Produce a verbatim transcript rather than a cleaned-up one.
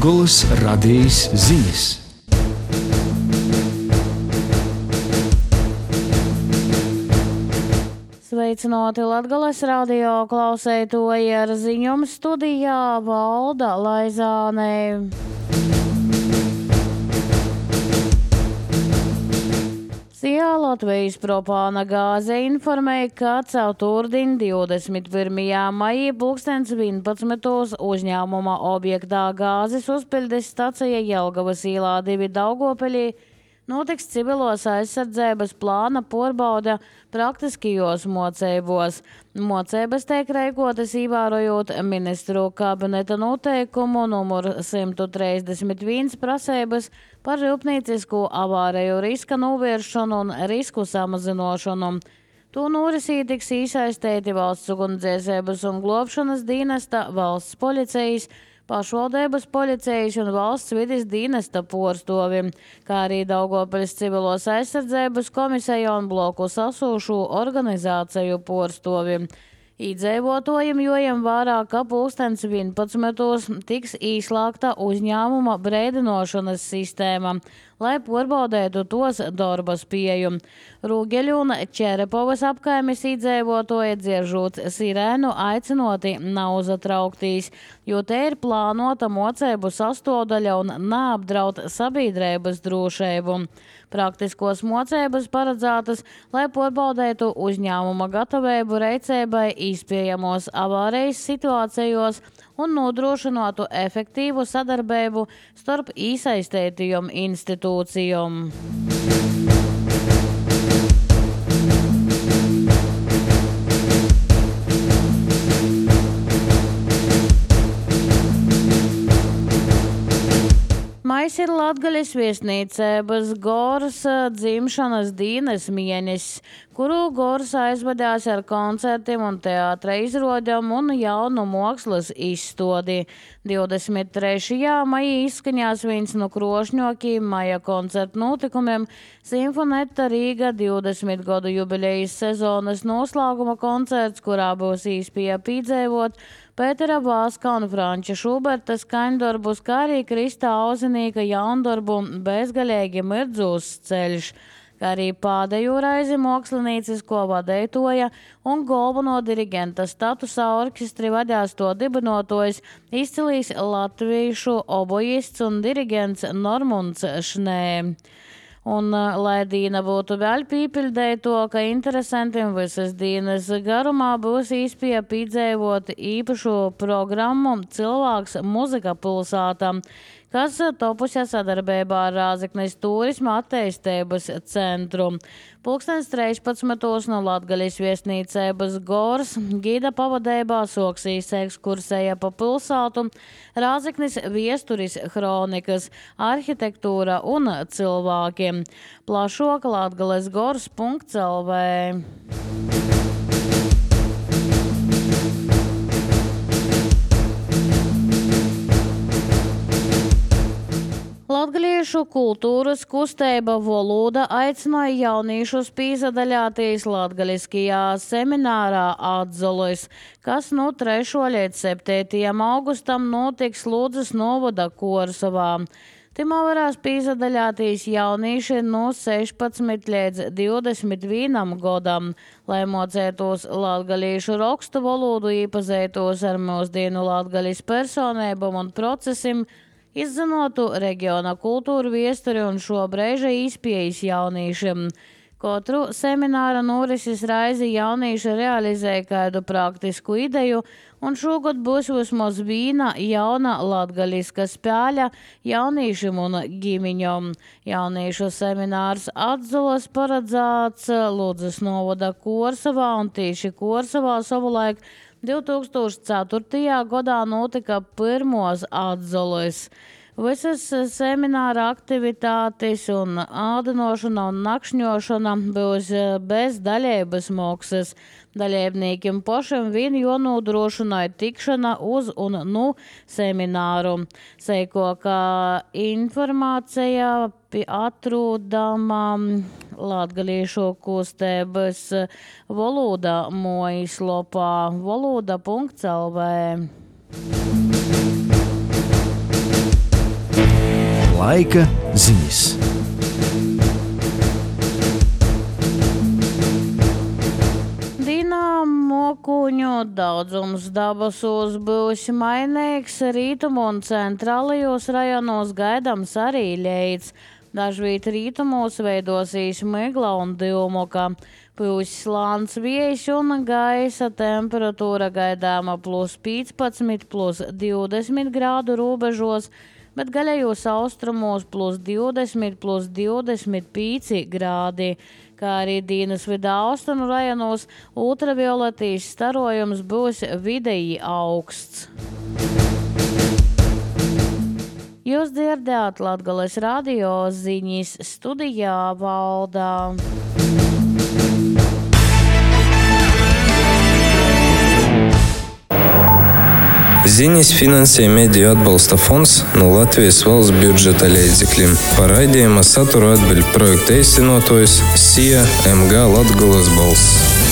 Latgolas radijas ziņas. Sveicināti Latgolas radio klausētoji ar ziņojumu studijā Valda Laizāne. Sijā Latvijas propāna gāze informēja, ka ceturtdien divdesmit pirmajā maijā pulkstens vienpadsmitos uzņēmuma objektā gāzes uzpildes stacija Jelgavas ielā divi Daugopeļī notiks civilos aizsardzības plāna porbauda praktiskajos mocējumos. Mocības tiek rīkotas ievērojot ministru kabineta noteikumu numur simt trīsdesmit viens prasības par rūpniecisku avāriju riska novēršanu un risku samazināšanu. To norisī tiks iesaistīti valsts ugunsdzēsības un glābšanas dienesta, valsts policijas, pašvaldības policijas un valsts vides dienesta porstovi, kā arī Daugopeļas civilos aizsardzības komisija un bloku sasūšu organizāciju porstovi. Iedzīvotājiem jojam vērā, ka pulkstens vienpadsmitos tiks īslāgta uzņēmuma brēdinošanas sistēma, lai porbaudētu tos darba spēju. Rūgeļu un Čerepovas apkaimes iedzīvotāji dzieržot sirēnu aicinoti nav zatrauktīs, jo te ir plānota mocēbu sastāvdaļa un neapdraud sabiedrības drošību. Praktiskos mocēbas paredzētas, lai porbaudētu uzņēmuma gatavību reicēbai iespējamos avārijas situācijos un nodrošinātu efektīvu sadarbību starp iesaistītajām institūcijām. Mais ir Latgaļas viesnīcības Goras dzimšanas dienas mēnesis, kuru Gors aizvadās ar koncertiem un teātra izrodēm un jaunu mākslas izstādi. divdesmit trešajā maijā izskaņās viens no krošņokiem maija koncertu notikumiem Simfonetta Rīga divdesmit gadu jubilejas sezonas noslēguma koncerts, kurā būs iespēja piedzīvot Pētera Vāska un Franča Šuberta skaņdarbus, kā arī Krista Auzinīka jaundarbu Bezgalīgi mirdzūs ceļš, kā arī pēdējo reizi māksliniecisko vadītāja un galveno dirigenta statusā orķestri vadās to dibinotojs izcilīs latviešu obojists un dirigents Normunds Šnē. Un, lai dīna būtu vēl pīpildēto, ka interesantiem visas dienas garumā būs īspēja piedzīvot īpašu programmu Cilvēks muzika pilsētā, kas topusi sadarbībā ar Rāzeknes turisma attīstības centru. Pulkstens trīspadsmitos no Latgaļas viesnīcības Gors gida pavadībā soksīs ekskursēja pa pilsētu, Rāzeknes viesturis kronikas, arhitektūra un cilvēkiem. Plašāk latgales gors punkts el vē. Latgaliešu kultūras kustība Valoda aicināja jauniešus piedalīties latgaliskajā seminārā Atzolis, kas no trešā līdz septītajam augustam notiks Ludzas novada Korsavā. Timā varēs piedalīties jaunieši no sešpadsmit līdz divdesmit vienam gadam, lai mocētos latgaliešu rakstu valodu, iepazītos ar mūsdienu Latgaļas personībām un procesiem, izzinotu reģiona kultūru viesturi un šo brīža īspējas jauniešiem. Katru semināra norises raizi jaunieši realizē kādu praktisku ideju, un šogad būs vismaz viena jauna latgaļiska spēļa jauniešiem un ģimiņom. Jauniešu seminārs Atzolas paredzēts Ludzas novada Korsavā, un tieši Korsavā savulaik divi tūkstoši ceturtajā gadā notika pirmos Atzolis. Visas semināra aktivitātes un ādinošana un nakšņošana būs bez daļējas maksas. Dalībniekiem pašiem vien jānodrošina tikšana uz un no semināru. Seikoka informācija atrodama latgaliešu kustības valoda mājaslapā valoda punkts el vē. Laika ziņas. Mokuņu daudzums dabasos būs mainīgs, rītumu un centrālajos rajonos gaidāms arī ļeids. Dažviet rītumos veidosīs migla un divmoka. Pūs slāns vējš un gaisa temperatūra gaidāma plus piecpadsmit, plus divdesmit grādu robežos, bet gaļējos austrumos plus divdesmit, plus divdesmit pieci grādi. Kā arī dienas vidā austrumu rajonos ultravioletīs starojums būs vidēji augsts. Jūs dzirdējāt Latgales radio ziņas, studijā Valdā. Ziņas finansē Mediju atbalsta fonds no Latvijas valsts budžeta līdzekļiem. Par raidījuma saturu atbild projekta īstenotājs S I A M G Latgales balss.